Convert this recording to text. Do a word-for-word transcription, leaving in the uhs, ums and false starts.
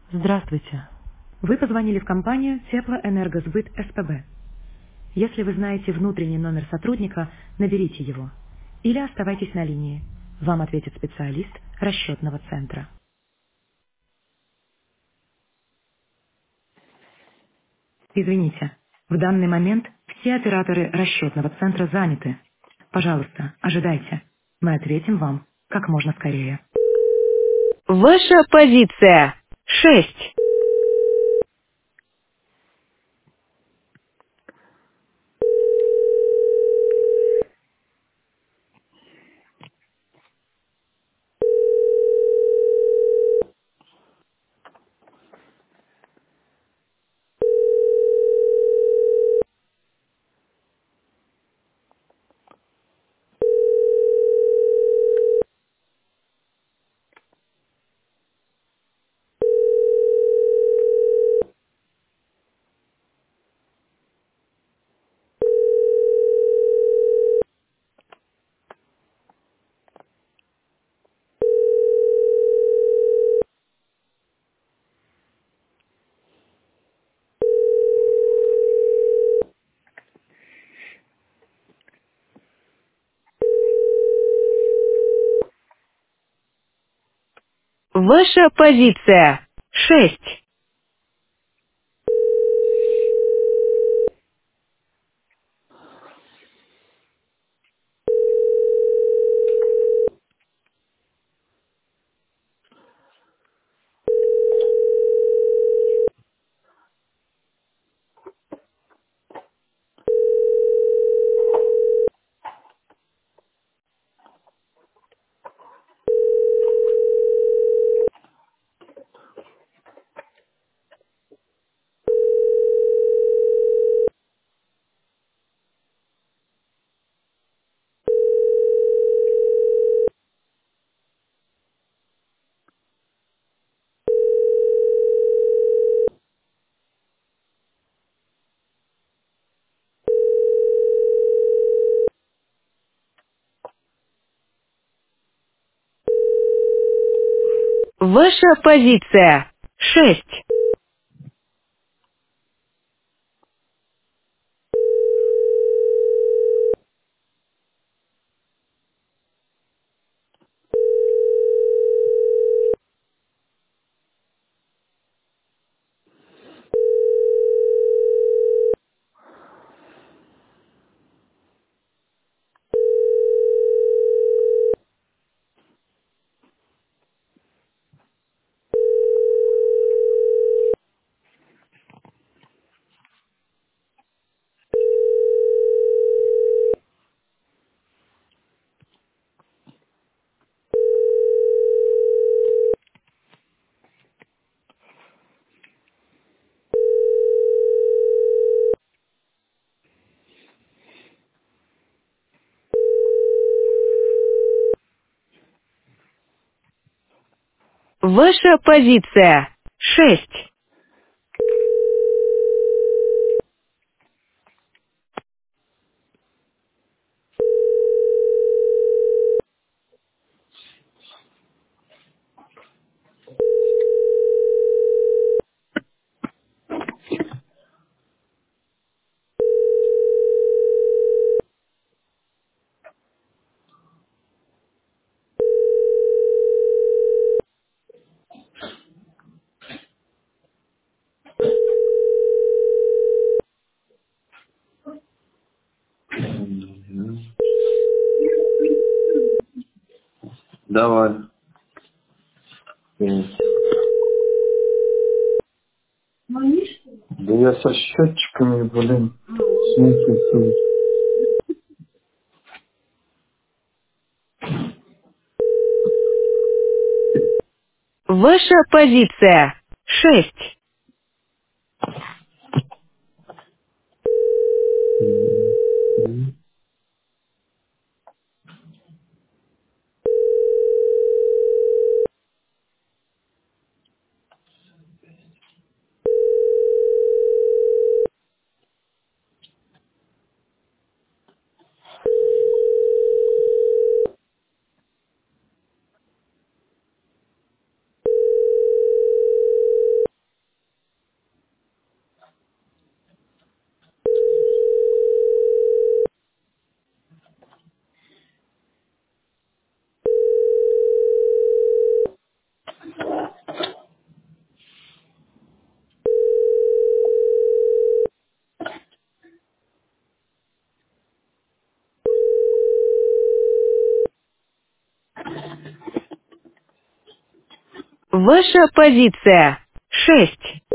Здравствуйте. Вы позвонили в компанию Теплоэнергосбыт СПБ. Если вы знаете внутренний номер сотрудника, наберите его. Или оставайтесь на линии. Вам ответит специалист расчетного центра. Извините, в данный момент все операторы расчетного центра заняты. Пожалуйста, ожидайте. Мы ответим вам как можно скорее. Ваша позиция. Шесть. Ваша позиция. Шесть. Ваша позиция. Шесть. Ваша позиция. Шесть. Давай. Э, Да я со счетчиками, блин, смысл. Ваша позиция. Шесть. Ваша позиция. шесть.